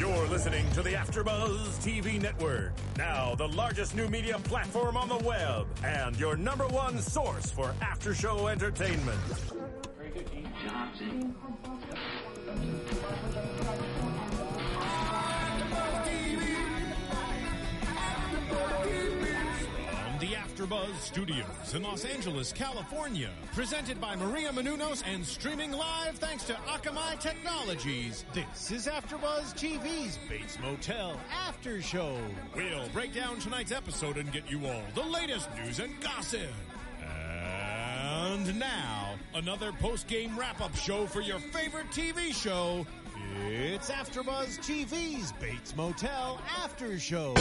You're listening to the AfterBuzz TV network, now the largest new media platform on the web, and your number one source for after-show entertainment. Very good, Gene. Johnson. The AfterBuzz Studios in Los Angeles, California. Presented by Maria Menounos and streaming live thanks to Akamai Technologies. This is AfterBuzz TV's Bates Motel After Show. We'll break down tonight's episode and get you all the latest news and gossip. And now, another post-game wrap-up show for your favorite TV show. It's AfterBuzz TV's Bates Motel After Show.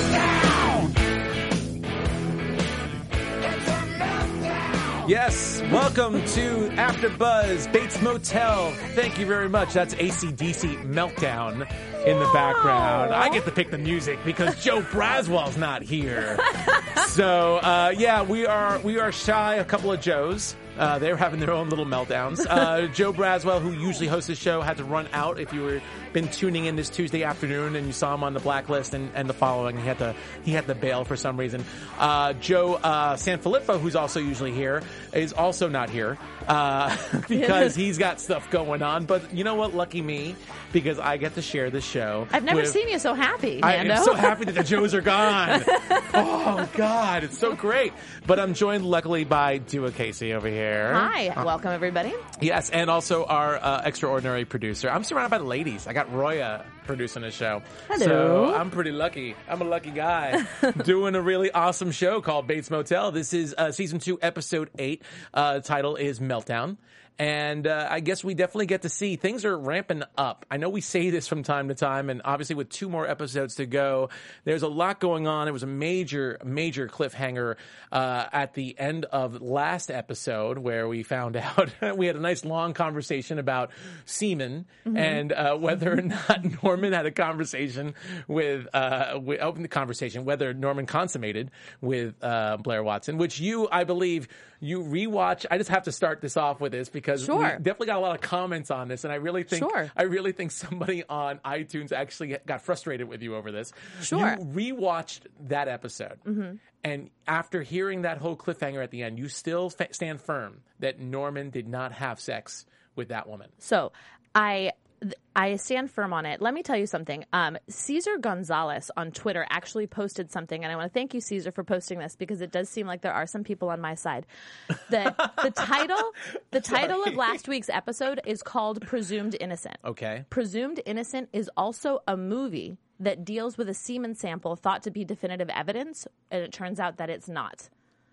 Yes, welcome to AfterBuzz Bates Motel. Thank you very much. That's AC/DC Meltdown in the background. I get to pick the music because Joe Braswell's not here. So, yeah, we are shy a couple of Joes. They're having their own little meltdowns. Joe Braswell, who usually hosts the show, had to run out. If you were been tuning in this Tuesday afternoon and you saw him on the blacklist and the following, he had to bail for some reason. Joe Sanfilippo, who's also usually here, is also not here because he's got stuff going on. But you know what? Lucky me, because I get to share this show. I've never seen you so happy, Nando. I am so happy that the Joes are gone. Oh, God, it's so great. But I'm joined, luckily, by Dua Casey over here. Hi, welcome everybody. Yes, and also our extraordinary producer. I'm surrounded by the ladies. I got Roya producing the show. Hello. So I'm pretty lucky. I'm a lucky guy doing a really awesome show called Bates Motel. This is season 2, episode 8. Title is Meltdown. And I guess we definitely get to see things are ramping up. I know we say this from time to time, and obviously with 2 more episodes to go, there's a lot going on. It was a major cliffhanger at the end of last episode where we found out we had a nice long conversation about semen and whether or not Norman had a conversation with open the conversation, whether Norman consummated with Blair Watson, which I believe you rewatch. I just have to start this off with this because we definitely got a lot of comments on this, and I really think somebody on iTunes actually got frustrated with you over this. You rewatched that episode, and after hearing that whole cliffhanger at the end, you still stand firm that Norman did not have sex with that woman. So I stand firm on it. Let me tell you something. Cesar Gonzalez on Twitter actually posted something, and I want to thank you, Cesar, for posting this because it does seem like there are some people on my side. The title of last week's episode is called Presumed Innocent. Okay. Presumed Innocent is also a movie that deals with a semen sample thought to be definitive evidence, and it turns out that it's not.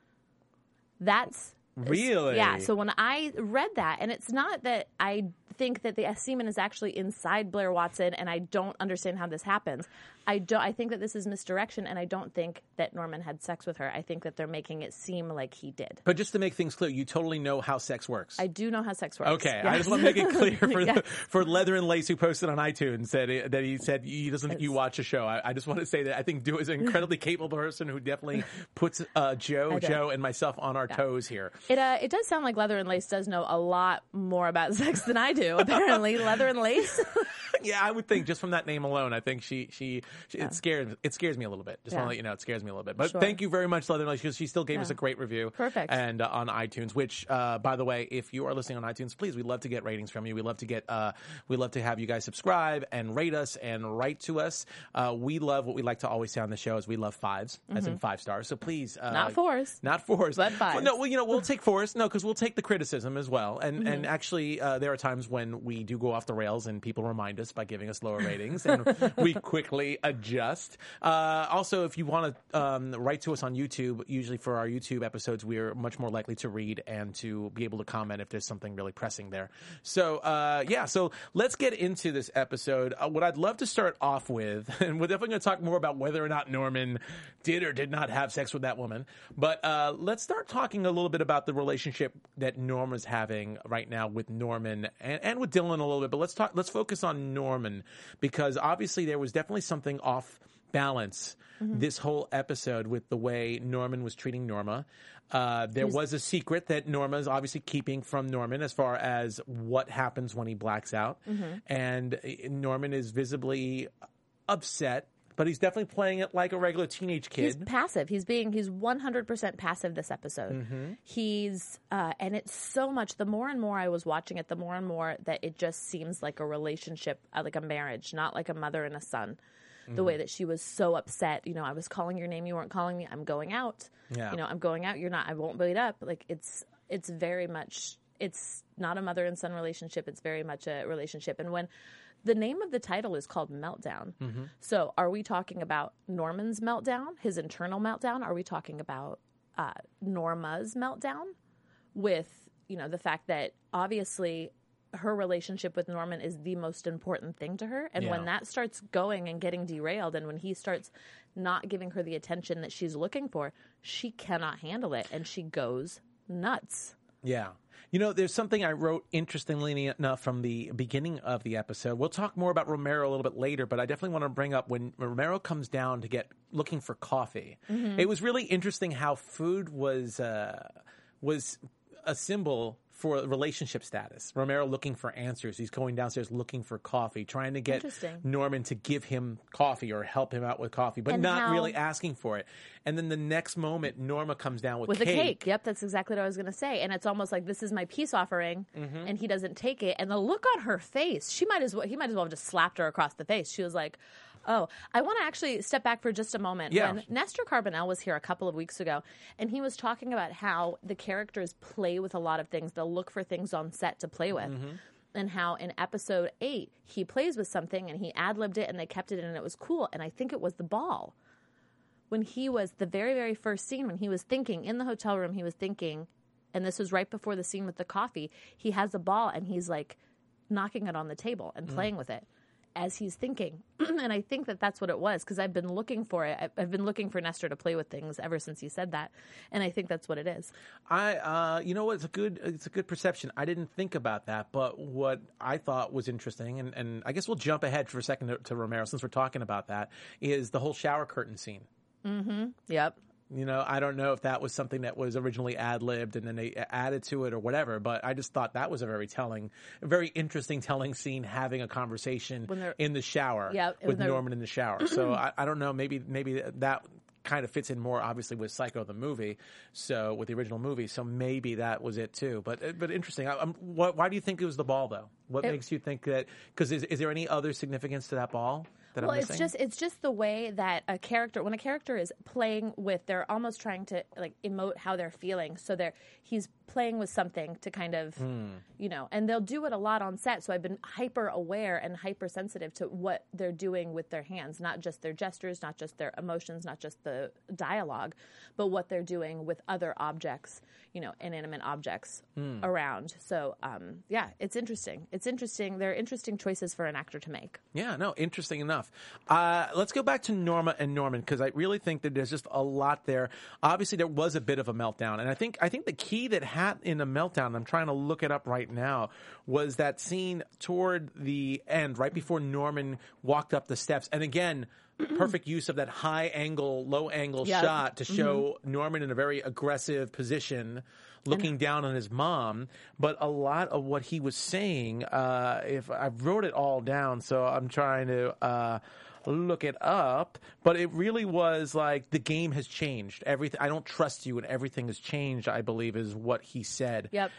Really? Yeah, so when I read that, and it's not that I think that the semen is actually inside Blair Watson, and I don't understand how this happens. I think that this is misdirection, and I don't think that Norman had sex with her. I think that they're making it seem like he did. But just to make things clear, you totally know how sex works. I do know how sex works. Okay, yes. I just want to make it clear for Leather and Lace, who posted on iTunes that he said he doesn't think you watch a show. I just want to say that I think Dua is an incredibly capable person who definitely puts Joe, and myself on our toes here. It does sound like Leather and Lace does know a lot more about sex than I do. Apparently, Leather and Lace. Yeah, I would think just from that name alone, I think it scares me a little bit. Just want to let you know, it scares me a little bit. But thank you very much, Leather and Lace, because she still gave us a great review. Perfect. And on iTunes, which by the way, if you are listening on iTunes, please, we'd love to get ratings from you. We'd love to have you guys subscribe and rate us and write to us. We love what we like to always say on the show is we love 5s, as in 5 stars. So please, not 4s, but 5s. No, we'll take 4s. No, because we'll take the criticism as well. And actually, there are times when we do go off the rails, and people remind us by giving us lower ratings, and we quickly adjust. Also, if you want to write to us on YouTube, usually for our YouTube episodes, we're much more likely to read and to be able to comment if there's something really pressing there. So, so let's get into this episode. What I'd love to start off with, and we're definitely going to talk more about whether or not Norman did or did not have sex with that woman, but let's start talking a little bit about the relationship that Norman's having right now with Norman and with Dylan a little bit, but let's focus on Norman, because obviously there was definitely something off balance this whole episode with the way Norman was treating Norma. There was a secret that Norma is obviously keeping from Norman as far as what happens when he blacks out. And Norman is visibly upset, but he's definitely playing it like a regular teenage kid. He's passive. He's 100% passive this episode. Mm-hmm. He's and it's so much. The more and more I was watching it, the more and more that it just seems like a relationship, like a marriage, not like a mother and a son. The way that she was so upset. You know, I was calling your name, you weren't calling me. I'm going out. Yeah. You know, I'm going out. You're not. I won't wait up. Like it's very much. It's not a mother and son relationship. It's very much a relationship. And when the name of the title is called Meltdown, so are we talking about Norman's meltdown, his internal meltdown? Are we talking about Norma's meltdown? With, you know, the fact that obviously her relationship with Norman is the most important thing to her. And when that starts going and getting derailed, and when he starts not giving her the attention that she's looking for, she cannot handle it, and she goes nuts. Yeah. You know, there's something I wrote, interestingly enough, from the beginning of the episode. We'll talk more about Romero a little bit later, but I definitely want to bring up when Romero comes down to looking for coffee. Mm-hmm. It was really interesting how food was a symbol for relationship status. Romero looking for answers. He's going downstairs looking for coffee, trying to get Norman to give him coffee or help him out with coffee, but not really asking for it. And then the next moment, Norma comes down with a cake. Yep, that's exactly what I was going to say. And it's almost like, this is my peace offering, and he doesn't take it. And the look on her face, he might as well have just slapped her across the face. She was like, oh, I want to actually step back for just a moment. Yeah. When Nestor Carbonell was here a couple of weeks ago, and he was talking about how the characters play with a lot of things. They'll look for things on set to play with. And how in episode 8, he plays with something and he ad-libbed it and they kept it in and it was cool. And I think it was the ball. When he was, the very, very first scene, when he was thinking, in the hotel room, he was thinking, and this was right before the scene with the coffee, he has a ball and he's like knocking it on the table and playing with it as he's thinking. And I think that that's what it was, because I've been looking for it. I've been looking for Nestor to play with things ever since he said that. And I think that's what it is. You know what? It's a good perception. I didn't think about that, but what I thought was interesting, and I guess we'll jump ahead for a second to Romero since we're talking about that, is the whole shower curtain scene. Mm-hmm. Yep. You know, I don't know if that was something that was originally ad-libbed and then they added to it or whatever, but I just thought that was a very interesting telling scene, having a conversation in the shower with Norman in the shower. So I don't know, maybe that kind of fits in more obviously with Psycho the movie, so with the original movie, so maybe that was it too. But interesting. Why do you think it was the ball though? What makes you think that? Because is there any other significance to that ball? Well, it's just the way that when a character is playing with, they're almost trying to like emote how they're feeling. So he's playing with something to kind of, you know, and they'll do it a lot on set. So I've been hyper aware and hypersensitive to what they're doing with their hands, not just their gestures, not just their emotions, not just the dialogue, but what they're doing with other objects, you know, inanimate objects around. So, it's interesting. It's interesting. There are interesting choices for an actor to make. Yeah, no, interesting enough. Let's go back to Norma and Norman, because I really think that there's just a lot there. Obviously, there was a bit of a meltdown, and I think the key that had in a meltdown, I'm trying to look it up right now, was that scene toward the end, right before Norman walked up the steps, and again, perfect use of that high angle, low angle shot to show Norman in a very aggressive position, looking down on his mom. But a lot of what he was saying, if I wrote it all down, so I'm trying to look it up, but it really was like, the game has changed. Everything, I don't trust you, and everything has changed, I believe, is what he said. Yep.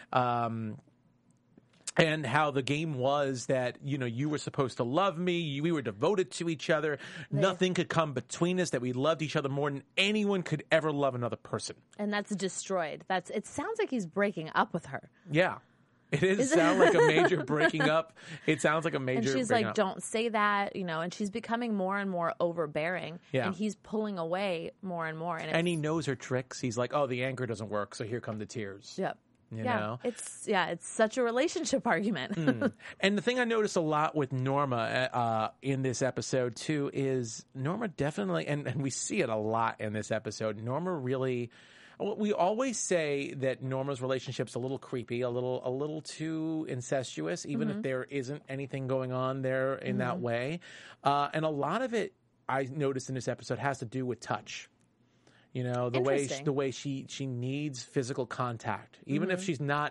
And how the game was that, you know, you were supposed to love me. We were devoted to each other. Nothing could come between us, that we loved each other more than anyone could ever love another person. And that's destroyed. It sounds like he's breaking up with her. Yeah. It is sound like a major breaking up. It sounds like a major breaking up. And she's like, don't say that, you know, and she's becoming more and more overbearing. Yeah. And he's pulling away more and more. And he knows her tricks. He's like, oh, the anger doesn't work, so here come the tears. Yep. You know? It's such a relationship argument. And the thing I noticed a lot with Norma in this episode too is Norma definitely, and we see it a lot in this episode, Norma really, we always say that Norma's relationship's a little creepy, a little too incestuous, even if there isn't anything going on there in that way. And a lot of it, I noticed in this episode, has to do with touch. You know, the way she needs physical contact, even if she's not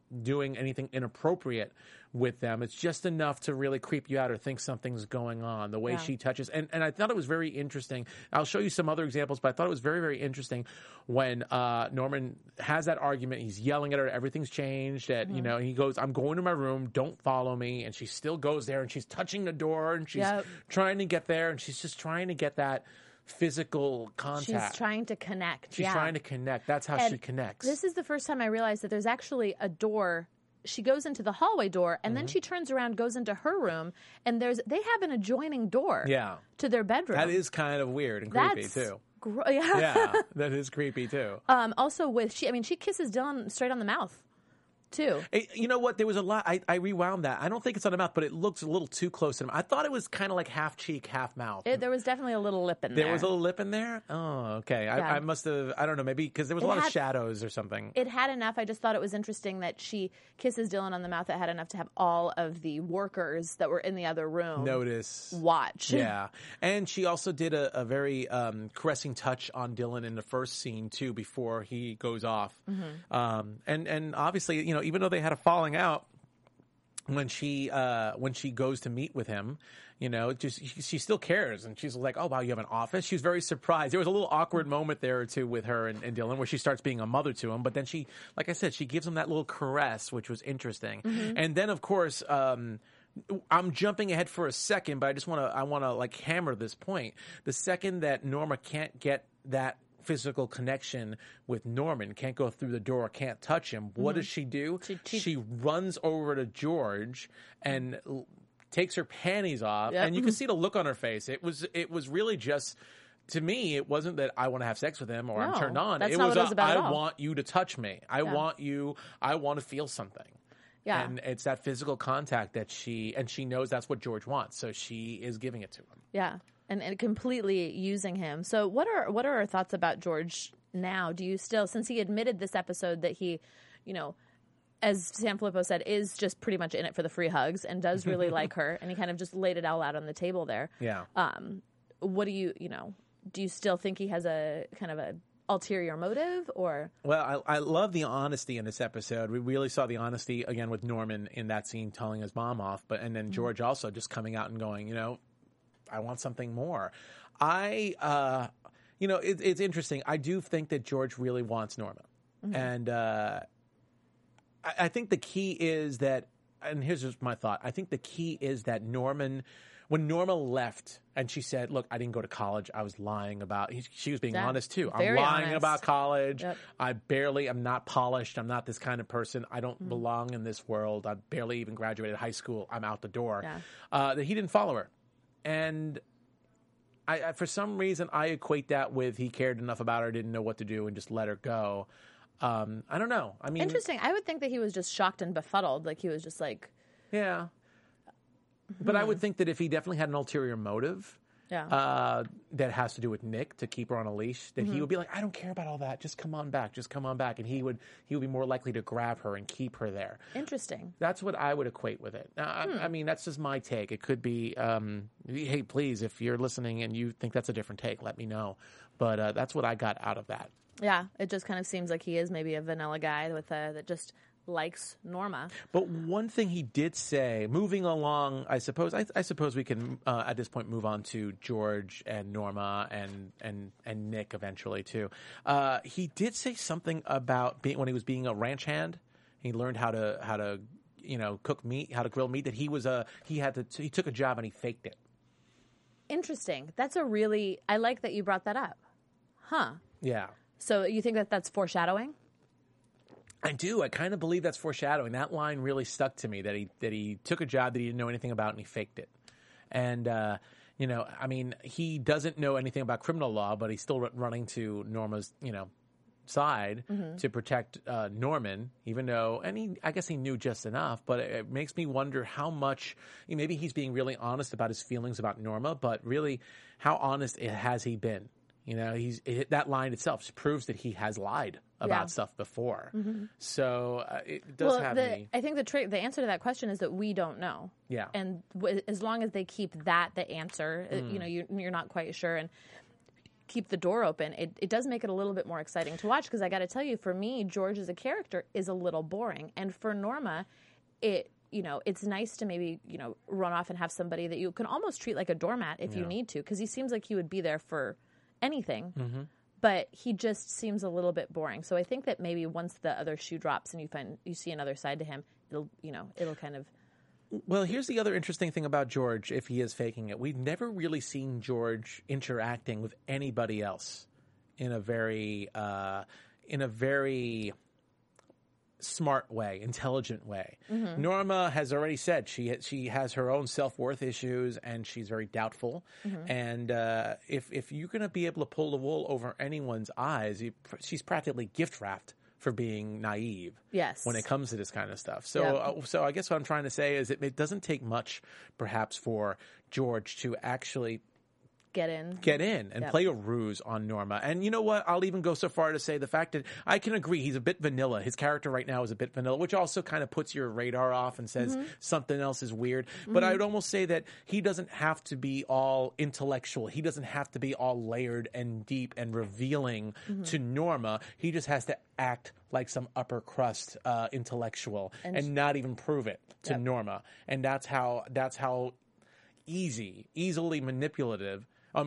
doing anything inappropriate with them. It's just enough to really creep you out or think something's going on. The way she touches, and I thought it was very interesting. I'll show you some other examples, but I thought it was very, very interesting when Norman has that argument. He's yelling at her, everything's changed. That you know, he goes, "I'm going to my room. Don't follow me." And she still goes there, and she's touching the door, and she's trying to get there, and she's just trying to get that physical contact. She's trying to connect. She's trying to connect. That's how she connects. This is the first time I realized that there's actually a door. She goes into the hallway door, and then she turns around, goes into her room, and they have an adjoining door to their bedroom. That is kind of weird and creepy, too. Yeah, that is creepy, too. Also, she kisses Dylan straight on the mouth. Too. You know what? There was a lot. I rewound that. I don't think it's on the mouth, but it looks a little too close to him. I thought it was kind of like half cheek, half mouth. There was definitely a little lip in there. There was a little lip in there? Oh, okay. Yeah. I must have, I don't know, maybe because there was a lot of shadows or something. It had enough. I just thought it was interesting that she kisses Dylan on the mouth. It had enough to have all of the workers that were in the other room watch. Yeah. And she also did a very caressing touch on Dylan in the first scene, too, before he goes off. And obviously, you know, even though they had a falling out when she goes to meet with him, you know, just she still cares, and she's like, "Oh wow, you have an office." She was very surprised. There was a little awkward moment there or two with her and Dylan, where she starts being a mother to him, but then she, like I said, she gives him that little caress, which was interesting. And then, of course, I'm jumping ahead for a second, but I want to like hammer this point. The second that Norma can't get that physical connection with Norman, can't go through the door, can't touch him, what does she do? She runs over to George and takes her panties off, and you can see the look on her face. It was really just, to me, it wasn't that I want to have sex with him or I'm turned on. That's not what it was about at all. I want you to touch me. I want to feel something. Yeah. And it's that physical contact that she knows that's what George wants, so she is giving it to him. Yeah. And completely using him. So what are our thoughts about George now? Do you still, since he admitted this episode that he, you know, as Sanfilippo said, is just pretty much in it for the free hugs and does really like her, and he kind of just laid it all out on the table there. Yeah. What do you still think he has a kind of a ulterior motive, or? Well, I love the honesty in this episode. We really saw the honesty again with Norman in that scene telling his mom off, and then George also just coming out and going, you know, I want something more. It's interesting. I do think that George really wants Norma. And I think the key is that, and here's just my thought, I think the key is that when Norma left and she said, look, I didn't go to college, I was lying about, she was being honest too. I'm lying honest about college. Yep. I'm not polished. I'm not this kind of person. I don't belong in this world. I barely even graduated high school. I'm out the door. Yeah. That he didn't follow her. And I, for some reason, I equate that with he cared enough about her, didn't know what to do, and just let her go. I don't know. I mean, interesting. I would think that he was just shocked and befuddled. Like he was just like, yeah. But I would think that if he definitely had an ulterior motive, that has to do with Nick to keep her on a leash, that he would be like, I don't care about all that. Just come on back. And he would be more likely to grab her and keep her there. Interesting. That's what I would equate with it. Now, I mean, that's just my take. It could be, hey, please, if you're listening and you think that's a different take, let me know. But that's what I got out of that. Yeah, it just kind of seems like he is maybe a vanilla guy with that just likes Norma. But one thing he did say, moving along, I suppose we can at this point move on to George and Norma and Nick eventually too. He did say something about when he was being a ranch hand, he learned how to cook meat, how to grill meat. That he took a job and he faked it. Interesting. I like that you brought that up. Huh. Yeah. So you think that that's foreshadowing? I do. I kind of believe that's foreshadowing. That line really stuck to me, that he took a job that he didn't know anything about and he faked it. And, I mean, he doesn't know anything about criminal law, but he's still running to Norma's, side to protect Norman, even though, I guess he knew just enough, but it makes me wonder how much, maybe he's being really honest about his feelings about Norma, but really, how honest has he been? That line itself proves that he has lied about stuff before. So it does have me. I think the answer to that question is that we don't know. Yeah. And as long as they keep that the answer, you're not quite sure. And keep the door open, it does make it a little bit more exciting to watch, because I got to tell you, for me, George as a character is a little boring. And for Norma, it's nice to maybe, run off and have somebody that you can almost treat like a doormat if you need to, because he seems like he would be there for anything. Mm-hmm. But he just seems a little bit boring. So I think that maybe once the other shoe drops and you see another side to him, it'll kind of... Well, here's the other interesting thing about George, if he is faking it. We've never really seen George interacting with anybody else in a very smart way, intelligent way. Mm-hmm. Norma has already said she has her own self-worth issues, and she's very doubtful. Mm-hmm. And if you're going to be able to pull the wool over anyone's eyes, she's practically gift-wrapped for being naive. Yes. When it comes to this kind of stuff. So, so I guess what I'm trying to say is it doesn't take much, perhaps, for George to actually get in and play a ruse on Norma. And you know what? I'll even go so far to say the fact that I can agree he's a bit vanilla. His character right now is a bit vanilla, which also kind of puts your radar off and says something else is weird. But I would almost say that he doesn't have to be all intellectual. He doesn't have to be all layered and deep and revealing to Norma. He just has to act like some upper crust intellectual and not even prove it to Norma. And that's how easily manipulated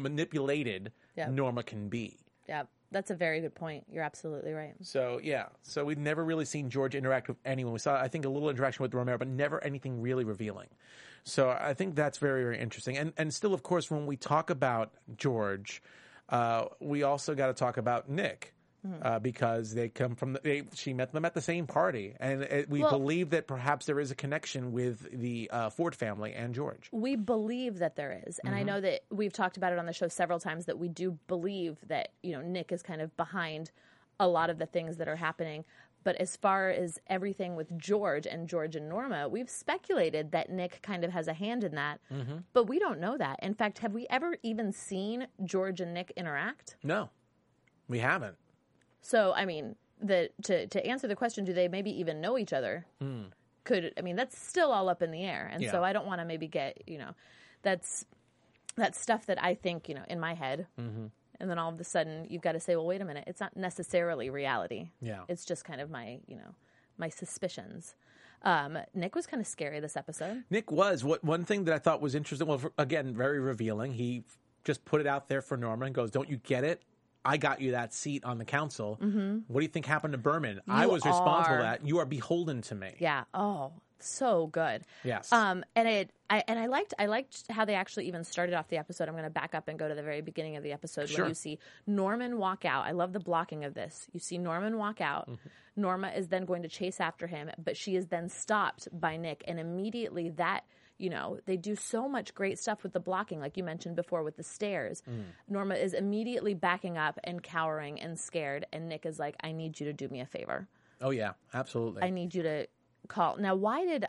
Norma can be. Yeah, that's a very good point. You're absolutely right. So we've never really seen George interact with anyone. We saw, I think, a little interaction with Romero, but never anything really revealing. So I think that's very, very interesting. And still, of course, when we talk about George, we also got to talk about Nick. Because they come from she met them at the same party, and we believe that perhaps there is a connection with the Ford family and George. We believe that there is, and I know that we've talked about it on the show several times, that we do believe that Nick is kind of behind a lot of the things that are happening. But as far as everything with George and Norma, we've speculated that Nick kind of has a hand in that, but we don't know that. In fact, have we ever even seen George and Nick interact? No, we haven't. So, I mean, to answer the question, do they maybe even know each other? That's still all up in the air. And so I don't want to maybe get, that's stuff that I think, in my head. Mm-hmm. And then all of a sudden you've got to say, well, wait a minute. It's not necessarily reality. Yeah. It's just kind of my, my suspicions. Nick was kind of scary this episode. Nick was. One thing that I thought was interesting, well, again, very revealing. He just put it out there for Norma and goes, don't you get it? I got you that seat on the council. Mm-hmm. What do you think happened to Berman? I was responsible for that. You are beholden to me. Yeah. Oh, so good. Yes. And I liked how they actually even started off the episode. I'm going to back up and go to the very beginning of the episode when you see Norman walk out. I love the blocking of this. You see Norman walk out. Mm-hmm. Norma is then going to chase after him, but she is then stopped by Nick, and immediately that. They do so much great stuff with the blocking, like you mentioned before, with the stairs. Norma is immediately backing up and cowering and scared, and Nick is like, I need you to do me a favor. Oh, yeah, absolutely. I need you to call. Now, why did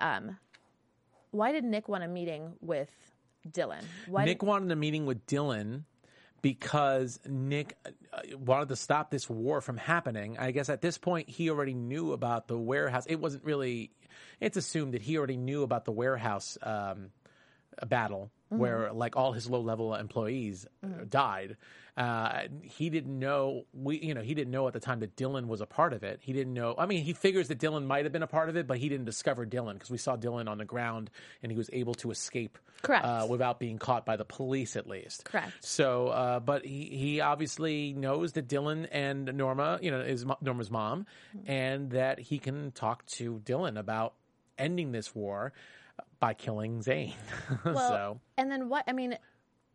Nick want a meeting with Dylan? Nick wanted a meeting with Dylan because Nick wanted to stop this war from happening. I guess at this point, he already knew about the warehouse. It's assumed that he already knew about the warehouse battle where like all his low-level employees died. He didn't know. He didn't know at the time that Dylan was a part of it. He didn't know. I mean, he figures that Dylan might have been a part of it, but he didn't discover Dylan because we saw Dylan on the ground and he was able to escape. Correct. Without being caught by the police, at least. Correct. So, but he obviously knows that Dylan and Norma, is Norma's mom, and that he can talk to Dylan about ending this war by killing Zane. Well, and then what? I mean,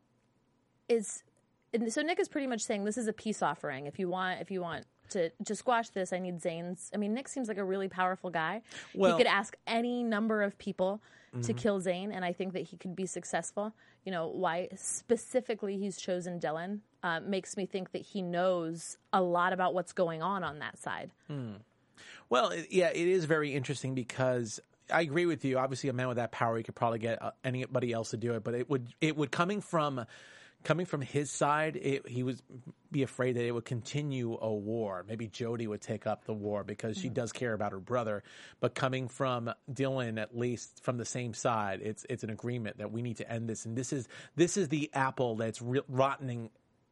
so Nick is pretty much saying this is a peace offering. If you want to squash this, I need Zane's. I mean, Nick seems like a really powerful guy. Well, he could ask any number of people to kill Zane, and I think that he could be successful. Why specifically he's chosen Dylan makes me think that he knows a lot about what's going on that side. Well, yeah, it is very interesting because I agree with you. Obviously, a man with that power, he could probably get anybody else to do it. But it would coming from his side, he would be afraid that it would continue a war. Maybe Jody would take up the war because she does care about her brother. But coming from Dylan, at least from the same side, it's an agreement that we need to end this. And this is the apple that's rotting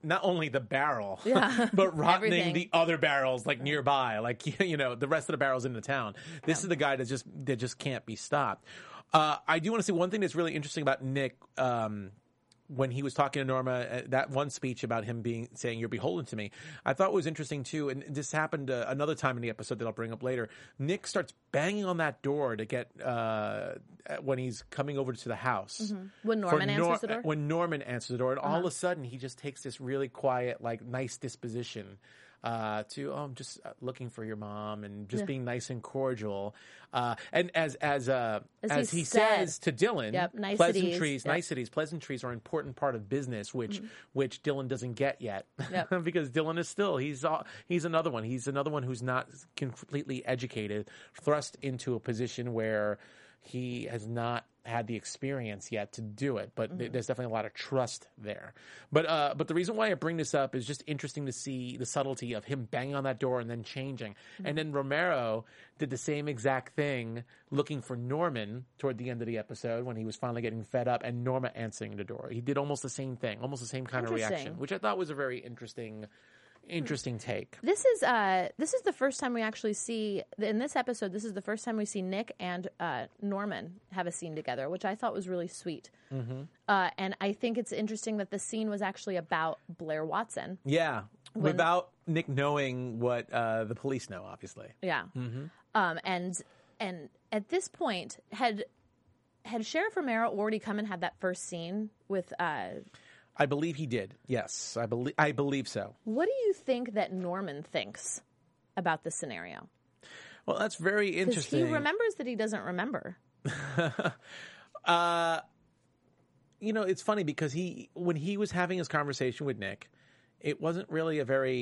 not only the barrel, Yeah. but rotting Everything. the other barrels like nearby, like the rest of the barrels in the town. This is the guy that just can't be stopped. I do want to say one thing that's really interesting about Nick. When he was talking to Norma, that one speech about him saying "You're beholden to me," I thought was interesting too. And this happened another time in the episode that I'll bring up later. Nick starts banging on that door to get when he's coming over to the house. When Norman answers the door? When Norman answers the door, and all of a sudden he just takes this really quiet, like nice disposition. I'm just looking for your mom and just being nice and cordial. And as he says to Dylan, pleasantries are an important part of business, which Dylan doesn't get yet, because Dylan is still he's another one. He's another one who's not completely educated, thrust into a position where he has not had the experience yet to do it, but there's definitely a lot of trust there. But the reason why I bring this up is just interesting to see the subtlety of him banging on that door and then changing. And then Romero did the same exact thing looking for Norman toward the end of the episode when he was finally getting fed up and Norma answering the door. He did almost the same thing, almost the same kind of reaction, which I thought was a very interesting take. This is the first time we actually see in this episode. This is the first time we see Nick and Norman have a scene together, which I thought was really sweet. And I think it's interesting that the scene was actually about Blair Watson. Yeah, without Nick knowing what the police know, obviously. Yeah, and at this point, had Sheriff Romero already come and had that first scene with? I believe he did. Yes, I believe so. What do you think that Norman thinks about this scenario? Well, that's very interesting. Because he remembers that he doesn't remember. It's funny because when he was having his conversation with Nick, it wasn't really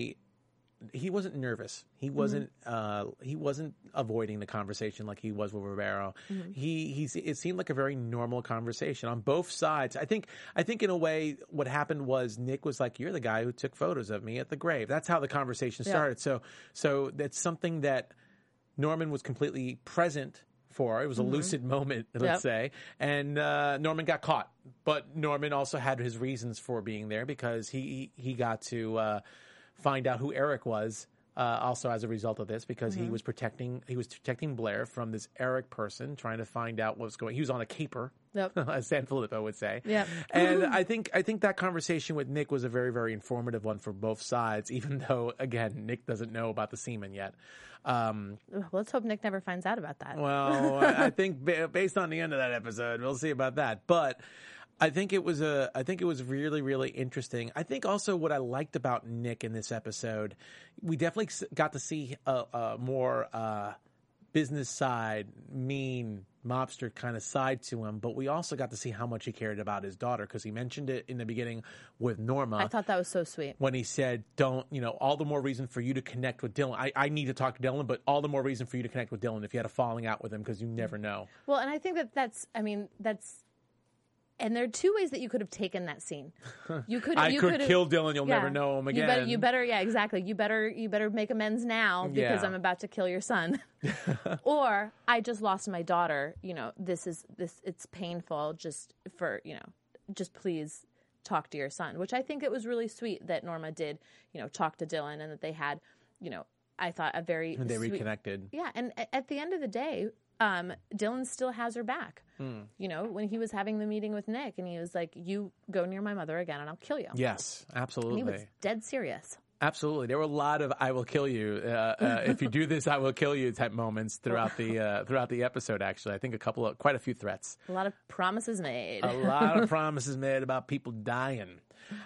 he wasn't nervous. He wasn't avoiding the conversation like he was with Romero. It seemed like a very normal conversation on both sides. I think in a way what happened was Nick was like, "You're the guy who took photos of me at the grave." That's how the conversation started. So that's something that Norman was completely present for. It was a lucid moment, let's say. And Norman got caught. But Norman also had his reasons for being there because he got to find out who Eric was, also as a result of this, because he was protecting Blair from this Eric person, trying to find out what was going. He was on a caper, as San Filippo would say. Yep. And I think that conversation with Nick was a very, very informative one for both sides, even though again Nick doesn't know about the semen yet. Let's hope Nick never finds out about that. Well, I think based on the end of that episode, we'll see about that, but. I think it was really, really interesting. I think also what I liked about Nick in this episode, we definitely got to see a more business side, mean mobster kind of side to him, but we also got to see how much he cared about his daughter because he mentioned it in the beginning with Norma. I thought that was so sweet. When he said, all the more reason for you to connect with Dylan. I need to talk to Dylan, but all the more reason for you to connect with Dylan if you had a falling out with him because you never know. Well, and I think that's and there are two ways that you could have taken that scene. You could kill Dylan. You'll never know him again. You better, exactly. You better make amends now because I'm about to kill your son. Or I just lost my daughter. It's painful. Just please talk to your son. Which I think it was really sweet that Norma did. Talk to Dylan and that they had. I thought a very and they sweet, reconnected. Yeah, and at the end of the day. Dylan still has her back. When he was having the meeting with Nick and he was like, "You go near my mother again and I'll kill you." Yes, absolutely. And he was dead serious. Absolutely. There were a lot of "I will kill you." If you do this, I will kill you type moments throughout the episode, actually. I think quite a few threats. A lot of promises made. A lot of promises made about people dying.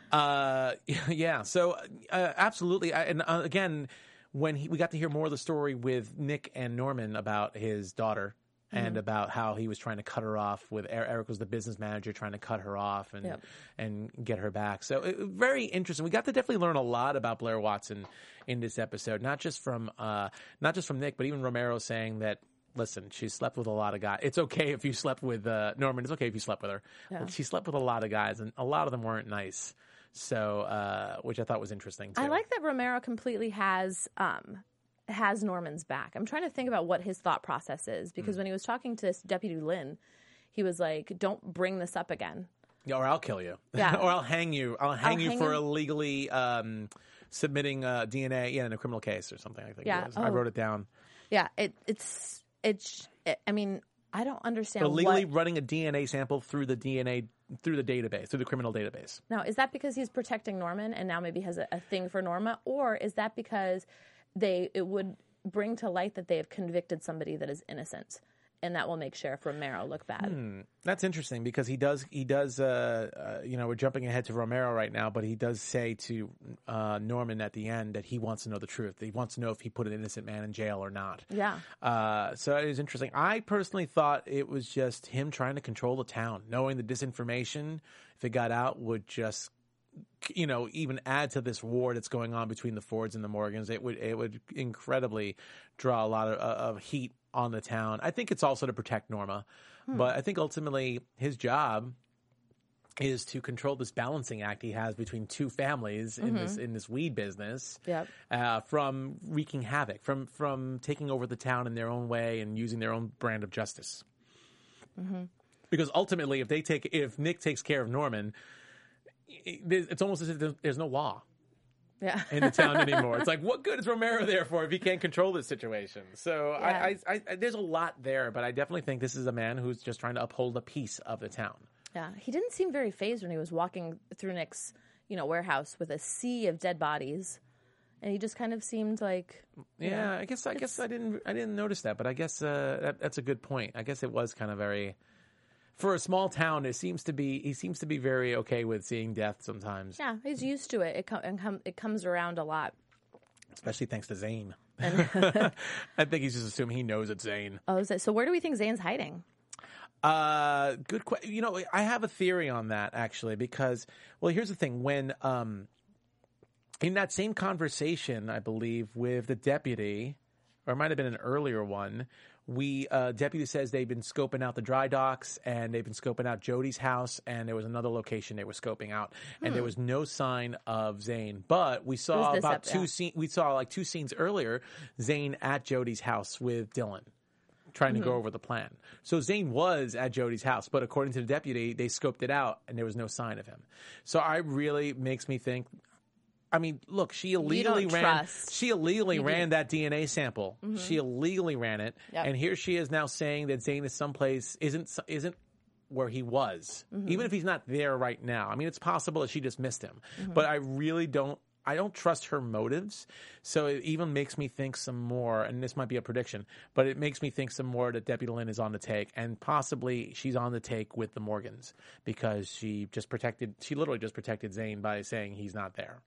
Yeah. So, absolutely. Again, when we got to hear more of the story with Nick and Norman about his daughter and about how he was trying to cut her off with Eric was the business manager trying to cut her off and get her back. So very interesting. We got to definitely learn a lot about Blair Watson in this episode, not just from Nick, but even Romero saying that, listen, she slept with a lot of guys. It's okay if you slept with Norman. It's okay if you slept with her. Yeah. She slept with a lot of guys, and a lot of them weren't nice. So, which I thought was interesting too. I like that Romero completely has Norman's back. I'm trying to think about what his thought process is because when he was talking to Deputy Lynn, he was like, "Don't bring this up again." or I'll kill you. Yeah. Or I'll hang you. I'll hang you hang for him. illegally submitting DNA in a criminal case or something. I think Yeah. it was. I Oh. wrote it down. Yeah, I mean, I don't understand Illegally what. running a DNA sample through the database, through the criminal database. Now, is that because he's protecting Norman and now maybe has a thing for Norma, or is that because it would bring to light that they have convicted somebody that is innocent, and that will make Sheriff Romero look bad? That's interesting because he does. We're jumping ahead to Romero right now, but he does say to Norman at the end that he wants to know the truth. He wants to know if he put an innocent man in jail or not. Yeah. So it is interesting. I personally thought it was just him trying to control the town, knowing the disinformation, if it got out, would just, even add to this war that's going on between the Fords and the Morgans. It would incredibly draw a lot of heat on the town. I think it's also to protect Norma, but I think ultimately his job is to control this balancing act he has between two families in this weed business, Yep. from wreaking havoc, from taking over the town in their own way and using their own brand of justice. Because ultimately, if Nick takes care of Norman, it's almost as if there's no law Yeah. in the town anymore. It's like, what good is Romero there for if he can't control this situation? So Yeah. I there's a lot there, but I definitely think this is a man who's just trying to uphold a piece of the town. Yeah, he didn't seem very fazed when he was walking through Nick's, warehouse with a sea of dead bodies, and he just kind of seemed like. Yeah, I guess I didn't notice that, but I guess that's a good point. I guess it was kind of very, for a small town, he seems to be very okay with seeing death sometimes. Yeah, he's used to it. It comes around a lot. Especially thanks to Zane. I think he's just assuming he knows it's Zane. Oh, so where do we think Zane's hiding? Good question. I have a theory on that actually, because, well, here's the thing. When, in that same conversation, I believe, with the deputy, or it might have been an earlier one, deputy says they've been scoping out the dry docks and they've been scoping out Jody's house, and there was another location they were scoping out, and there was no sign of Zane. But we saw we saw like 2 scenes earlier, Zane at Jody's house with Dylan, trying to go over the plan. So Zane was at Jody's house, but according to the deputy, they scoped it out and there was no sign of him. So I really makes me think, I mean, look, she illegally ran that DNA sample. She illegally ran it. Yep. And here she is now saying that Zane is someplace, isn't where he was. Even if he's not there right now. I mean, it's possible that she just missed him. But I really don't trust her motives. So it even makes me think some more, and this might be a prediction, but it makes me think some more that Deputy Lynn is on the take, and possibly she's on the take with the Morgans because she literally just protected Zane by saying he's not there.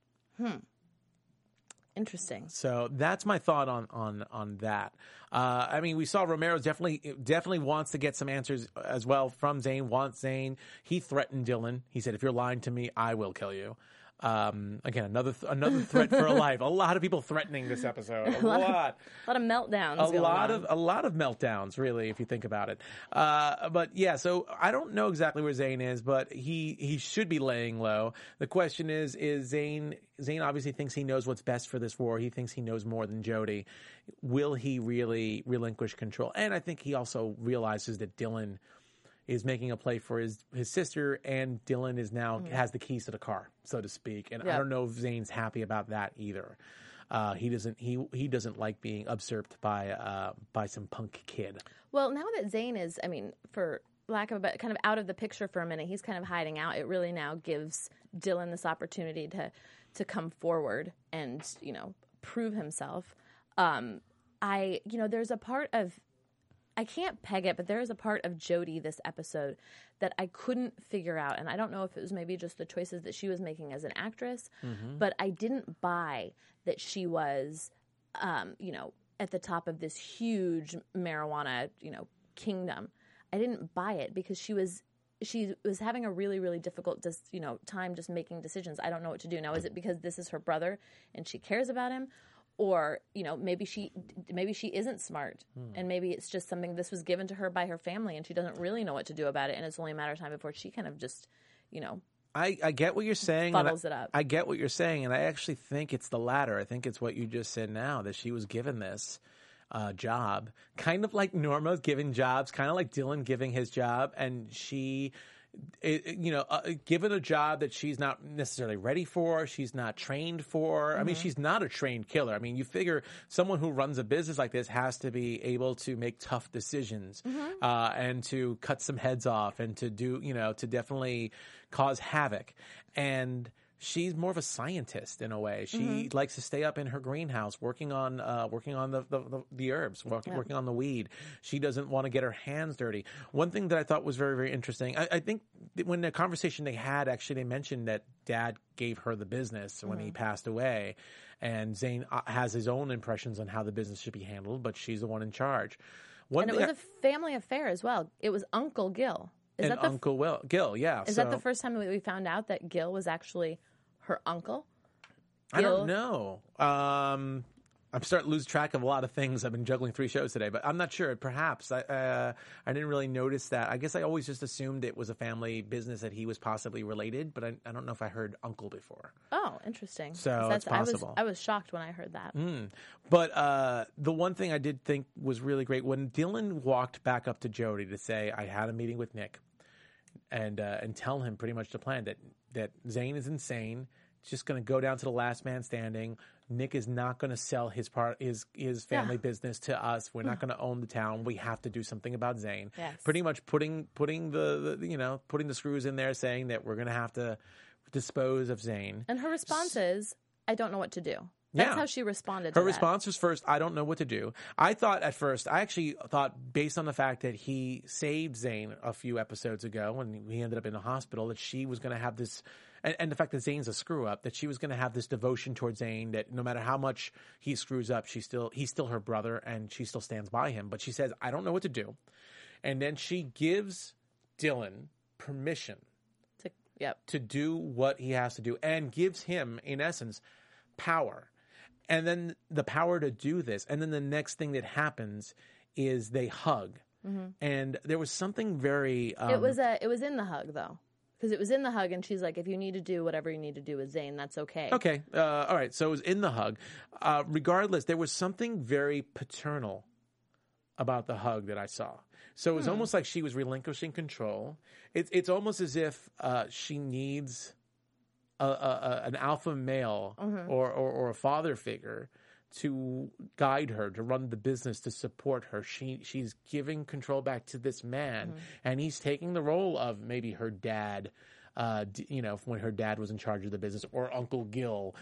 Interesting. So that's my thought on that. I mean, we saw Romero definitely wants to get some answers as well from Zane, wants Zane. He threatened Dylan. He said, if you're lying to me, I will kill you. Again, another threat for a life. A lot of people threatening this episode. A lot A lot of meltdowns. a lot of meltdowns, really, if you think about it. But yeah, so I don't know exactly where Zane is, but he should be laying low. The question is Zane obviously thinks he knows what's best for this war. He thinks he knows more than Jody. Will he really relinquish control? And I think he also realizes that Dylan is making a play for his sister, and Dylan is now has the keys to the car, so to speak. And I don't know if Zane's happy about that either. He doesn't like being usurped by some punk kid. Well, now that Zane is, I mean, for lack of a better, kind of out of the picture for a minute, he's kind of hiding out. It really now gives Dylan this opportunity to come forward and, prove himself. There's a part of, I can't peg it, but there is a part of Jody this episode that I couldn't figure out. And I don't know if it was maybe just the choices that she was making as an actress, but I didn't buy that she was, at the top of this huge marijuana, kingdom. I didn't buy it because she was having a really, really difficult, time just making decisions. I don't know what to do. Now, is it because this is her brother and she cares about him? Or, maybe she isn't smart, and maybe it's just something this was given to her by her family, and she doesn't really know what to do about it, and it's only a matter of time before she kind of just, I get what you're saying. fuddles it up. I get what you're saying, and I actually think it's the latter. I think it's what you just said now, that she was given this job, kind of like Norma giving jobs, kind of like Dylan giving his job, and she given a job that she's not necessarily ready for, she's not trained for. I mean, she's not a trained killer. I mean, you figure someone who runs a business like this has to be able to make tough decisions, and to cut some heads off and to do, to definitely cause havoc. And she's more of a scientist in a way. She likes to stay up in her greenhouse working on the herbs, working on the weed. She doesn't want to get her hands dirty. One thing that I thought was very, very interesting, I think when the conversation they had, actually they mentioned that Dad gave her the business when he passed away, and Zane has his own impressions on how the business should be handled, but she's the one in charge. And it was a family affair as well. It was Uncle Gil. Gil, yeah. Is that the first time we found out that Gil was actually her uncle? I don't know. I'm starting to lose track of a lot of things. I've been juggling 3 shows today, but I'm not sure. Perhaps I didn't really notice that. I guess I always just assumed it was a family business that he was possibly related, but I don't know if I heard uncle before. Oh, interesting. So that's possible. I was shocked when I heard that. But the one thing I did think was really great when Dylan walked back up to Jody to say, "I had a meeting with Nick," and tell him pretty much the plan that Zane is insane. Just going to go down to the last man standing. Nick is not going to sell his family business to us. We're not going to own the town. We have to do something about Zane. Yes. Pretty much putting the screws in there, saying that we're going to have to dispose of Zane. And her response is, "I don't know what to do." That's how she responded to Her response was first, "I don't know what to do." I actually thought, based on the fact that he saved Zane a few episodes ago when he ended up in the hospital, that she was going to have this, and the fact that Zane's a screw up, that she was going to have this devotion towards Zane, that no matter how much he screws up, he's still her brother and she still stands by him. But she says, "I don't know what to do." And then she gives Dylan permission to do what he has to do, and gives him, in essence, power. And then the power to do this. And then the next thing that happens is they hug. And there was something very... It was in the hug, though. Because it was in the hug, and she's like, "If you need to do whatever you need to do with Zane, that's okay." Okay. All right. So it was in the hug. Regardless, there was something very paternal about the hug that I saw. So it was almost like she was relinquishing control. It's almost as if she needs... an alpha male or a father figure to guide her, to run the business, to support her. She's giving control back to this man, and he's taking the role of maybe her dad, when her dad was in charge of the business, or Uncle Gil,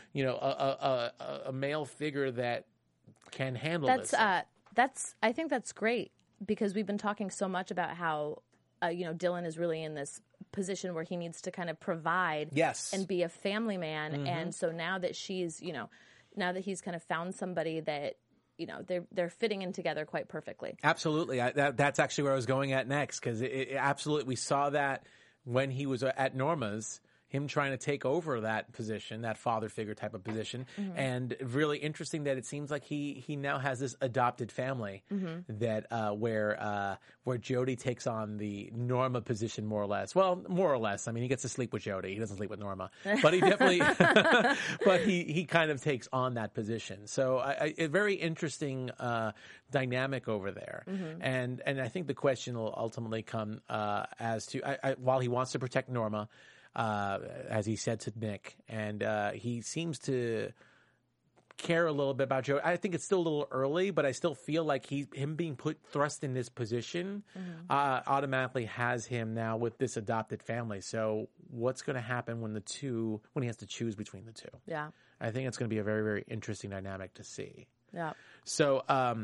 a male figure that can handle this. I think that's great, because we've been talking so much about how Dylan is really in this position where he needs to kind of provide and be a family man. And so now that she's, now that he's kind of found somebody that, they're fitting in together quite perfectly. Absolutely. That's actually where I was going at next, because absolutely, we saw that when he was at Norma's, him trying to take over that position, that father figure type of position. And really interesting that it seems like he now has this adopted family that where Jody takes on the Norma position, more or less. Well, more or less. I mean, he gets to sleep with Jody. He doesn't sleep with Norma, but he definitely, but he kind of takes on that position. So a very interesting dynamic over there. And I think the question will ultimately come as to while he wants to protect Norma, as he said to Nick, and he seems to care a little bit about Joe. I think it's still a little early, but I still feel like him being thrust in this position automatically has him now with this adopted family. So what's going to happen when he has to choose between the two? Yeah, I think it's going to be a very, very interesting dynamic to see. Yeah. So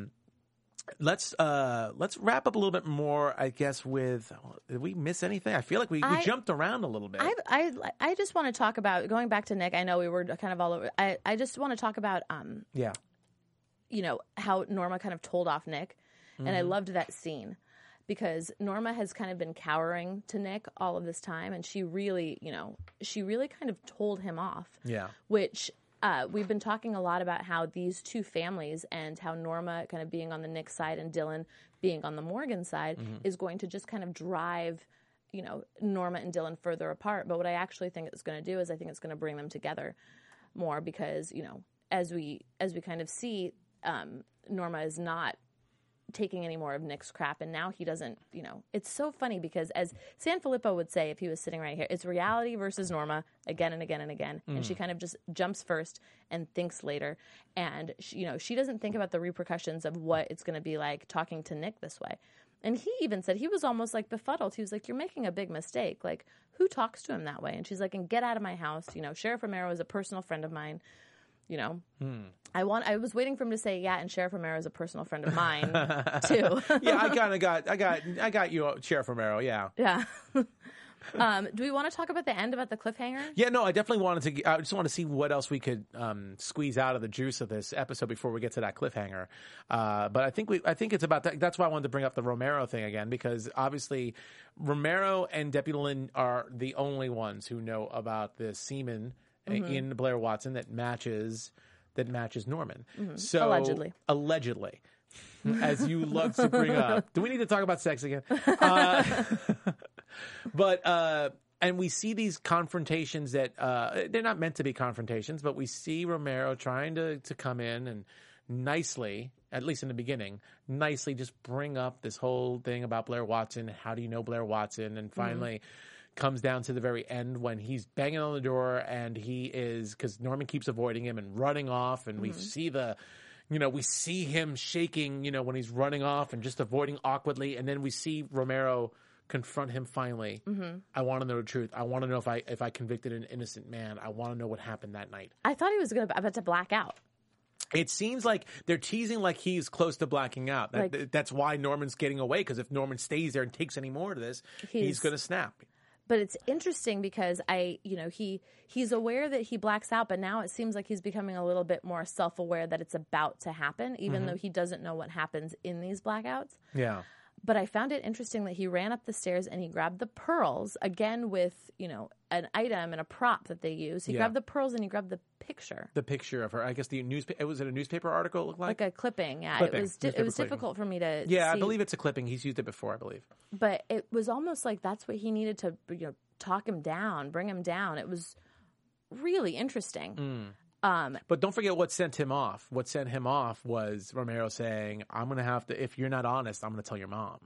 let's wrap up a little bit more, I guess, with, did we miss anything? I feel like we jumped around a little bit. I just want to talk about, going back to Nick, I know we were kind of all over. I just want to talk about, how Norma kind of told off Nick. And I loved that scene, because Norma has kind of been cowering to Nick all of this time. And she really kind of told him off. Yeah. Which... we've been talking a lot about how these two families, and how Norma kind of being on the Nick side and Dylan being on the Morgan side is going to just kind of drive, Norma and Dylan further apart. But what I actually think it's going to do is I think it's going to bring them together more, because, as we kind of see, Norma is not taking any more of Nick's crap, and now he doesn't, it's so funny because as Sanfilippo would say if he was sitting right here, it's reality versus Norma again and again and again. And she kind of just jumps first and thinks later. And, she doesn't think about the repercussions of what it's going to be like talking to Nick this way. And he even said he was almost like befuddled. He was like, you're making a big mistake. Like, who talks to him that way? And she's like, and get out of my house. Sheriff Romero is a personal friend of mine. I was waiting for him to say, yeah, and Sheriff Romero is a personal friend of mine too. Yeah, I got you, Sheriff Romero. Yeah. Yeah. Do we want to talk about the end, about the cliffhanger? Yeah, no, I definitely wanted to. I just want to see what else we could squeeze out of the juice of this episode before we get to that cliffhanger. But I think it's about that. That's why I wanted to bring up the Romero thing again, because obviously Romero and Deputy Lynn are the only ones who know about the semen in Blair Watson that matches Norman. So allegedly, as you love to bring up. Do we need to talk about sex again? But and we see these confrontations that they're not meant to be confrontations, but we see Romero trying to come in and nicely, at least in the beginning, nicely just bring up this whole thing about Blair Watson. How do you know Blair Watson? And finally comes down to the very end when he's banging on the door and he is, because Norman keeps avoiding him and running off, and we see we see him shaking, when he's running off and just avoiding awkwardly, and then we see Romero confront him finally. I want to know the truth. I want to know if I convicted an innocent man. I want to know what happened that night. I thought he was about to black out. It seems like they're teasing like he's close to blacking out. That's why Norman's getting away, because if Norman stays there and takes any more of this, he's going to snap. But it's interesting because he's aware that he blacks out, but now it seems like he's becoming a little bit more self-aware that it's about to happen, even though he doesn't know what happens in these blackouts. Yeah. But I found it interesting that he ran up the stairs and he grabbed the pearls, again with, an item and a prop that they use. He grabbed the pearls and he grabbed the picture. The picture of her. I guess was it a newspaper article it looked like? Like a clipping, yeah. It was difficult for me to see. I believe it's a clipping. He's used it before, I believe. But it was almost like that's what he needed to talk him down, bring him down. It was really interesting. But don't forget what sent him off. What sent him off was Romero saying, I'm going to have to, if you're not honest, I'm going to tell your mom.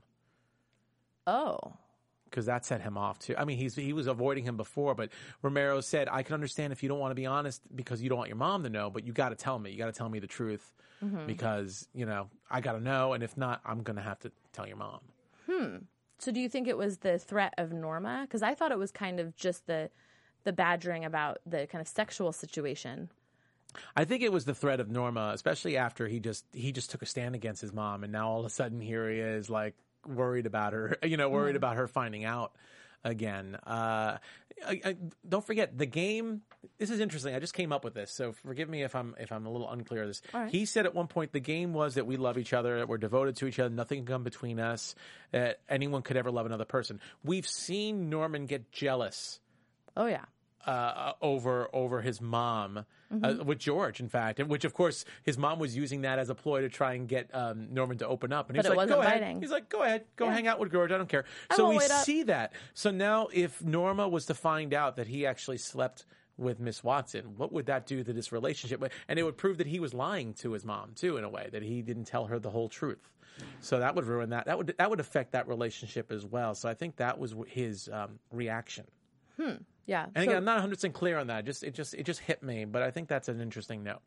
Oh. Because that set him off too. I mean, he was avoiding him before, but Romero said, I can understand if you don't want to be honest because you don't want your mom to know, but you got to tell me. You got to tell me the truth because, I got to know. And if not, I'm going to have to tell your mom. So do you think it was the threat of Norma? Because I thought it was kind of just the badgering about the kind of sexual situation. I think it was the threat of Norma, especially after he just took a stand against his mom, and now all of a sudden here he is, like worried about her, worried about her finding out again. Don't forget the game. This is interesting. I just came up with this, so forgive me if I'm a little unclear of this. Right. He said at one point the game was that we love each other, that we're devoted to each other, nothing can come between us, that anyone could ever love another person. We've seen Norman get jealous. Oh yeah. Over his mom, with George, in fact, which of course his mom was using that as a ploy to try and get Norman to open up. And he's like, "Go ahead." He's like, "Go ahead, hang out with George. I don't care." So we see that. So now, if Norma was to find out that he actually slept with Miss Watson, what would that do to this relationship? And it would prove that he was lying to his mom too, in a way, that he didn't tell her the whole truth. So that would ruin that. That would affect that relationship as well. So I think that was his reaction. Yeah. And again, I'm not 100% clear on that. It just hit me, but I think that's an interesting note.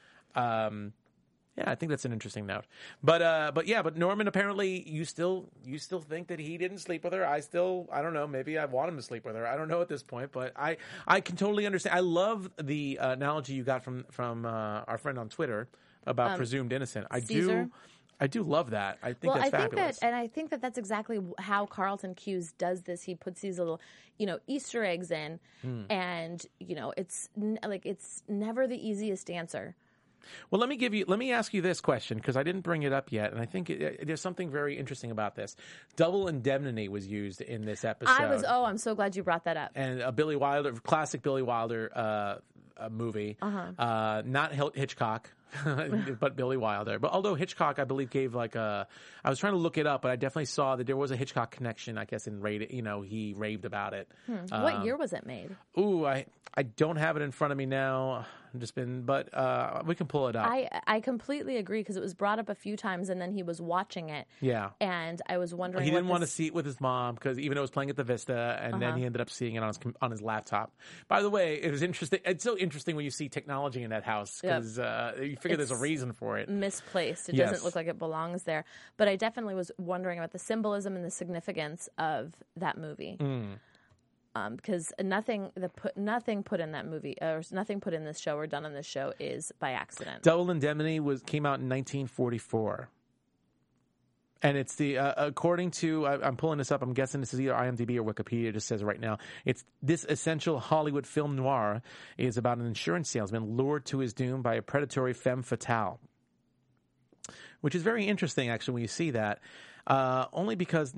I think that's an interesting note. But Norman, apparently you still think that he didn't sleep with her. I don't know, maybe I want him to sleep with her. I don't know at this point, but I can totally understand. I love the analogy you got from our friend on Twitter about presumed innocent. Caesar? I do love that. I think that's fabulous. I think that's exactly how Carlton Cuse does this. He puts these little, Easter eggs in, and it's never the easiest answer. Well, let me ask you this question, because I didn't bring it up yet, and I think there's something very interesting about this. Double indemnity was used in this episode. I'm so glad you brought that up. And a classic Billy Wilder movie, not Hitchcock. but Billy Wilder. But although Hitchcock, I believe, gave like I was trying to look it up, but I definitely saw that there was a Hitchcock connection, I guess, he raved about it. What year was it made? Ooh, I don't have it in front of me now. But we can pull it up. I completely agree because it was brought up a few times, and then he was watching it. Yeah. And I was wondering. He didn't want to see it with his mom because even though it was playing at the Vista, and then he ended up seeing it on his laptop. By the way, it was interesting. It's so interesting when you see technology in that house because you figure there's a reason for it. Misplaced. It doesn't look like it belongs there. But I definitely was wondering about the symbolism and the significance of that movie. Because nothing put in that movie, or nothing put in this show or done on this show is by accident. Double Indemnity came out in 1944. And it's according to, I'm pulling this up, I'm guessing this is either IMDb or Wikipedia, it just says it right now. It's this essential Hollywood film noir is about an insurance salesman lured to his doom by a predatory femme fatale. Which is very interesting, actually, when you see that. Only because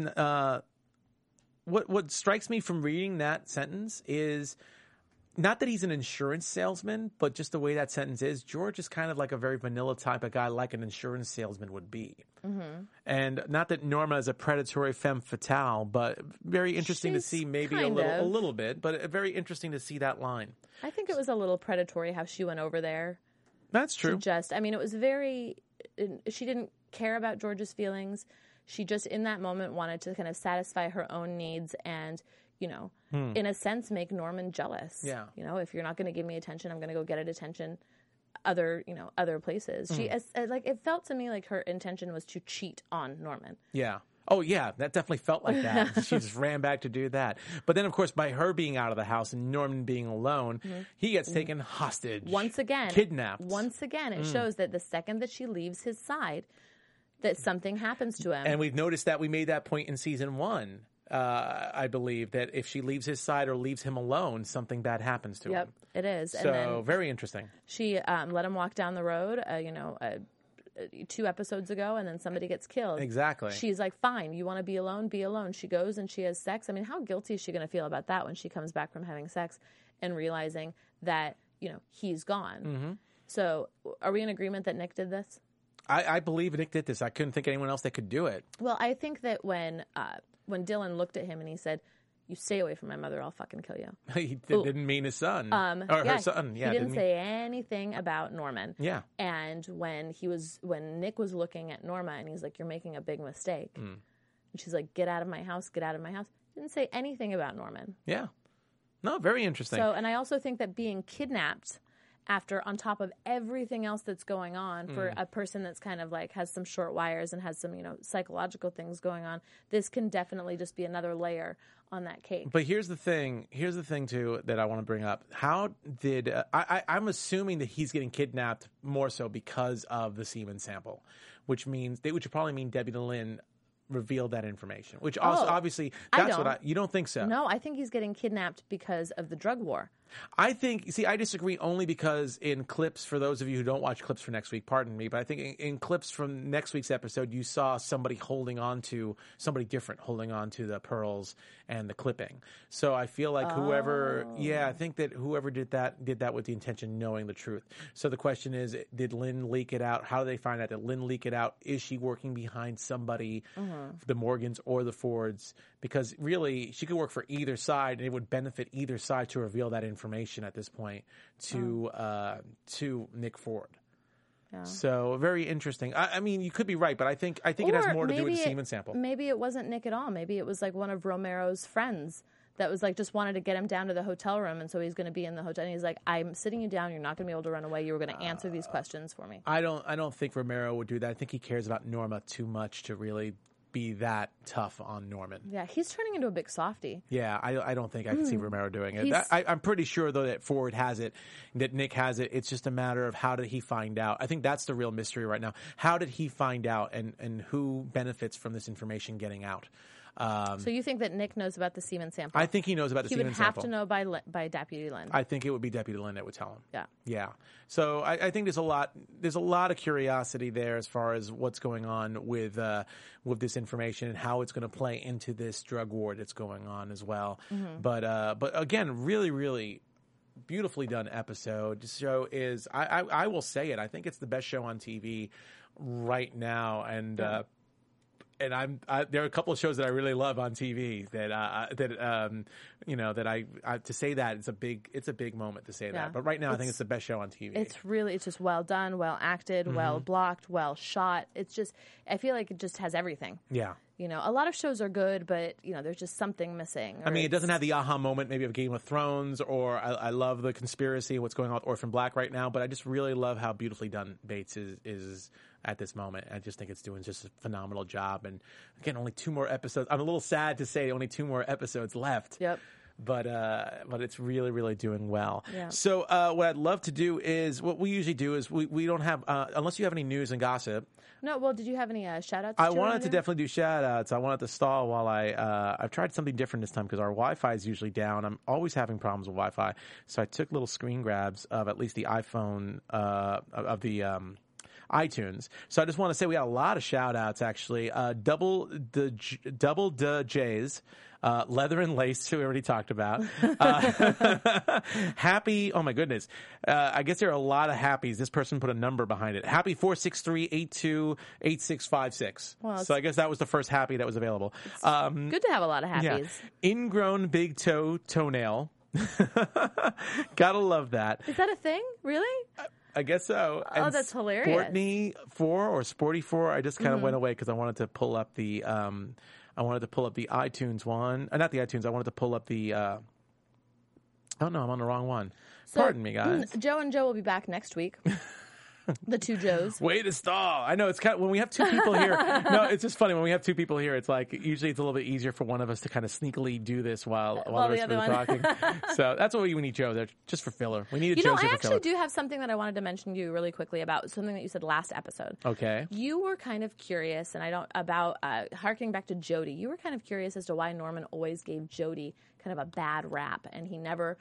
what strikes me from reading that sentence is not that he's an insurance salesman, but just the way that sentence is. George is kind of like a very vanilla type of guy, like an insurance salesman would be. And not that Norma is a predatory femme fatale, but very interesting to see maybe a little bit, but very interesting to see that line. I think it was a little predatory how she went over there. That's true. It was very, she didn't care about George's feelings. She just, in that moment, wanted to kind of satisfy her own needs and, in a sense, make Norman jealous. Yeah. If you're not going to give me attention, I'm going to go get it attention other places. She, it felt to me like her intention was to cheat on Norman. Yeah. Oh, yeah, that definitely felt like that. She just ran back to do that. But then, of course, by her being out of the house and Norman being alone, he gets taken hostage. Once again. Kidnapped. Once again, it shows that the second that she leaves his side, that something happens to him. And we've noticed that we made that point in season 1, I believe, that if she leaves his side or leaves him alone, something bad happens to him. Yep, it is. So, and then very interesting. She let him walk down the road, 2 episodes ago, and then somebody gets killed. Exactly. She's like, fine, you want to be alone, be alone. She goes and she has sex. I mean, how guilty is she going to feel about that when she comes back from having sex and realizing that, he's gone? So are we in agreement that Nick did this? I believe Nick did this. I couldn't think of anyone else that could do it. Well, I think that when Dylan looked at him and he said, "You stay away from my mother, I'll fucking kill you." He didn't mean his son. Her son. Yeah, he didn't say anything about Norman. Yeah. And when Nick was looking at Norma and he's like, "You're making a big mistake," and she's like, "Get out of my house, get out of my house." Didn't say anything about Norman. Yeah. No, very interesting. So, and I also think that being kidnapped after, on top of everything else that's going on, for a person that's kind of like has some short wires and has some, psychological things going on, this can definitely just be another layer on that cake. But here's the thing too that I want to bring up. How did I'm assuming that he's getting kidnapped more so because of the semen sample, which would probably mean Debbie Lynn revealed that information, which also obviously you don't think so? No, I think he's getting kidnapped because of the drug war. I disagree only because in clips, for those of you who don't watch clips for next week, pardon me, but I think in clips from next week's episode, you saw somebody different holding on to the pearls and the clipping. So I feel like I think that whoever did that with the intention, knowing the truth. So the question is, did Lynn leak it out? How do they find out? Did Lynn leak it out? Is she working behind somebody, the Morgans or the Fords? Because really, she could work for either side, and it would benefit either side to reveal that information at this point to Nick Ford. Yeah. So very interesting. I mean, you could be right, but I think it has more to do with the semen sample. Maybe it wasn't Nick at all. Maybe it was like one of Romero's friends that was like just wanted to get him down to the hotel room, and so he's going to be in the hotel. And he's like, "I'm sitting you down. You're not going to be able to run away. You were going to answer these questions for me." I don't think Romero would do that. I think he cares about Norma too much to really be that tough on Norman. Yeah, he's turning into a big softie. Yeah, I don't think I can see Romero doing it. I'm pretty sure, though, that Ford has it, that Nick has it. It's just a matter of how did he find out. I think that's the real mystery right now. How did he find out, and who benefits from this information getting out? So you think that Nick knows about the semen sample? I think he knows about the semen sample. He would have to know by Deputy Lynn. I think it would be Deputy Lynn that would tell him. Yeah. Yeah. So I think there's a lot of curiosity there as far as what's going on with this information and how it's going to play into this drug war that's going on as well. But again, really, really beautifully done episode. This show is, I will say it, I think it's the best show on TV right now. And, and there are a couple of shows that I really love on TV to say that it's a big moment to say that. But right now, I think it's the best show on TV. It's just well done, well acted, well blocked, well shot. It's just, I feel like it just has everything. Yeah. You know, a lot of shows are good, but, you know, there's just something missing. I mean, it doesn't have the aha moment maybe of Game of Thrones, or I love the conspiracy, what's going on with Orphan Black right now, but I just really love how beautifully done Bates is at this moment. I just think it's doing just a phenomenal job. And again, only 2 more episodes. I'm a little sad to say only 2 more episodes left. Yep. But it's really, really doing well. Yeah. So what I'd love to do is, what we usually do is we don't have, unless you have any news and gossip. No, well, did you have any shout-outs? I wanted to definitely do shout-outs. I wanted to stall while I've tried something different this time because our Wi-Fi is usually down. I'm always having problems with Wi-Fi. So I took little screen grabs of at least the iPhone, of the iTunes. So I just want to say we got a lot of shout-outs, actually. Double the J's. Leather and Lace, who we already talked about. Happy, oh my goodness. I guess there are a lot of happies. This person put a number behind it. Happy 463828656. Well, so I guess that was the first happy that was available. Good to have a lot of happies. Yeah. Ingrown big toenail. Gotta love that. Is that a thing? Really? I guess so. Oh, that's hilarious. Sportney 4 or Sporty 4. I just kind of went away because I wanted to pull up the iTunes one. Not the iTunes. I wanted to pull up the. Oh no, I'm on the wrong one. So, Pardon me, guys. Joe and Joe will be back next week. The 2 Joes. Way to stall. I know it's kind of, when we have 2 people here. No, it's just funny when we have 2 people here. It's like usually it's a little bit easier for one of us to kind of sneakily do this while the rest of us are talking. So that's what we need Joe there, just for filler. We need a Joe for filler. I actually do have something that I wanted to mention to you really quickly about something that you said last episode. Okay. You were kind of curious, and harkening back to Jody. You were kind of curious as to why Norman always gave Jody kind of a bad rap, and he never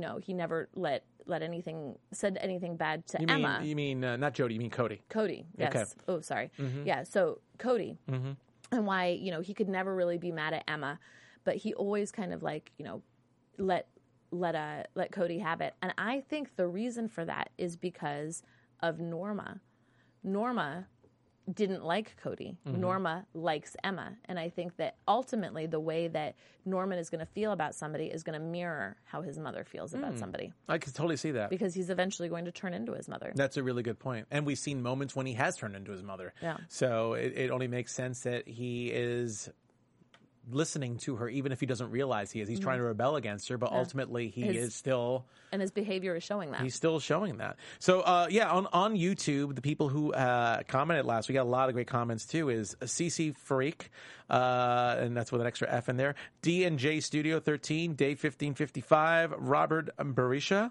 said anything bad to Emma. You mean not Jody? You mean Cody? Cody, yes. Okay. Oh, sorry. Mm-hmm. Yeah. So Cody, and why he could never really be mad at Emma, but he always kind of let Cody have it. And I think the reason for that is because of Norma. Norma didn't like Cody. Mm-hmm. Norma likes Emma. And I think that ultimately the way that Norman is going to feel about somebody is going to mirror how his mother feels about somebody. I can totally see that. Because he's eventually going to turn into his mother. That's a really good point. And we've seen moments when he has turned into his mother. Yeah. So it only makes sense that he is listening to her, even if he doesn't realize he is. He's trying to rebel against her, but ultimately he is still... And his behavior is showing that. He's still showing that. So, on YouTube, the people who commented last, we got a lot of great comments too, is CC Freak, and that's with an extra F in there, D&J Studio 13, Dave 1555, Robert Berisha,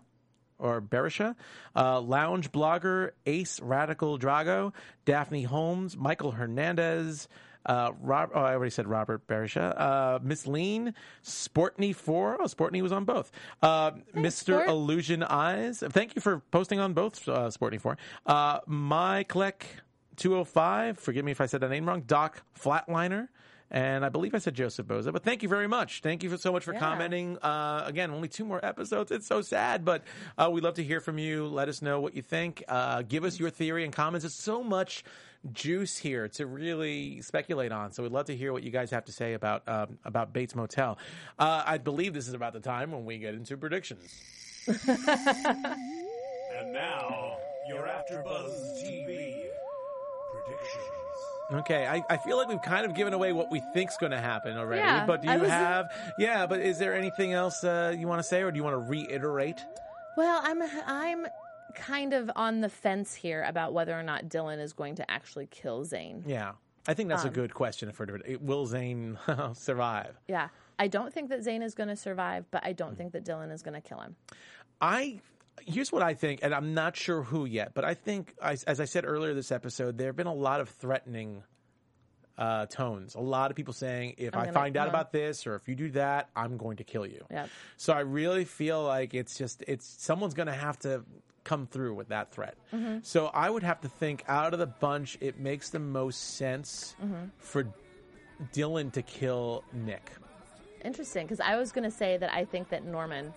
Lounge Blogger, Ace Radical Drago, Daphne Holmes, Michael Hernandez, I already said Robert Berisha. Miss Lean, Sportney 4. Oh, Sportney was on both. Mr. Sport. Illusion Eyes. Thank you for posting on both, Sportney 4. Myclec 205. Forgive me if I said that name wrong. Doc Flatliner. And I believe I said Joseph Boza. But thank you very much. Thank you so much for commenting. Again, only 2 more episodes. It's so sad, but we'd love to hear from you. Let us know what you think. Give us your theory and comments. There's so much juice here to really speculate on. So we'd love to hear what you guys have to say about Bates Motel. I believe this is about the time when we get into predictions. And now, your AfterBuzz TV predictions. Okay, I feel like we've kind of given away what we think's going to happen already. Yeah, but but is there anything else you want to say, or do you want to reiterate? Well, I'm kind of on the fence here about whether or not Dylan is going to actually kill Zane. Yeah, I think that's a good question. Will Zane survive? Yeah, I don't think that Zane is going to survive, but I don't think that Dylan is going to kill him. Here's what I think, and I'm not sure who yet, but I think, as I said earlier this episode, there have been a lot of threatening tones. A lot of people saying, if I find out about this, or if you do that, I'm going to kill you. Yep. So I really feel like it's someone's going to have to come through with that threat. Mm-hmm. So I would have to think, out of the bunch, it makes the most sense for Dylan to kill Nick. Interesting, because I was going to say that I think that Norman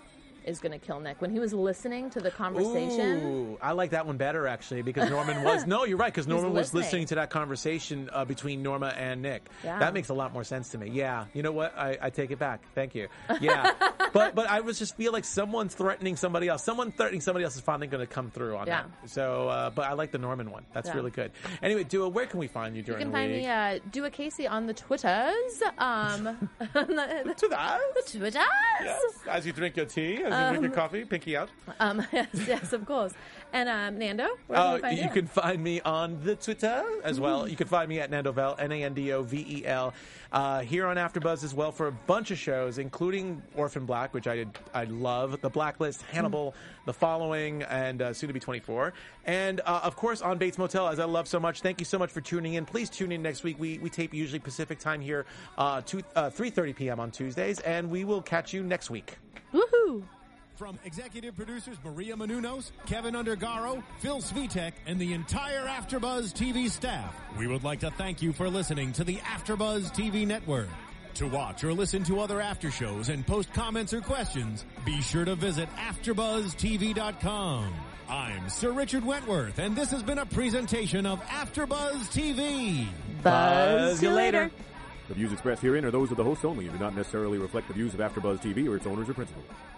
is going to kill Nick. When he was listening to the conversation. Ooh, I like that one better, actually, because Norman was... No, you're right, because Norman was listening to that conversation between Norma and Nick. Yeah. That makes a lot more sense to me. Yeah. You know what? I take it back. Thank you. Yeah. but I was just feel like someone's threatening somebody else. Someone threatening somebody else is finally going to come through on that. So, but I like the Norman one. That's really good. Anyway, Dua, where can we find you during the week? You can find me, Dua Casey, on the Twitters. The Twitters. Yes. As you drink your tea, as you drink your coffee, pinky out. Yes, of course. And Nando, where can we find you? You can find me on the Twitter as well. You can find me at Nandovel, Nandovel, here on AfterBuzz as well for a bunch of shows, including Orphan Black, which I love, The Blacklist, Hannibal, The Following, and soon to be 24. And of course on Bates Motel, as I love so much. Thank you so much for tuning in. Please tune in next week. We tape usually Pacific time here, 3:30 p.m. on Tuesdays, and we will catch you next week. Woohoo! From executive producers Maria Menounos, Kevin Undergaro, Phil Svitek, and the entire AfterBuzz TV staff, we would like to thank you for listening to the AfterBuzz TV network. To watch or listen to other after shows and post comments or questions, be sure to visit AfterBuzzTV.com. I'm Sir Richard Wentworth, and this has been a presentation of AfterBuzz TV. Buzz you later. The views expressed herein are those of the hosts only and do not necessarily reflect the views of AfterBuzz TV or its owners or principals.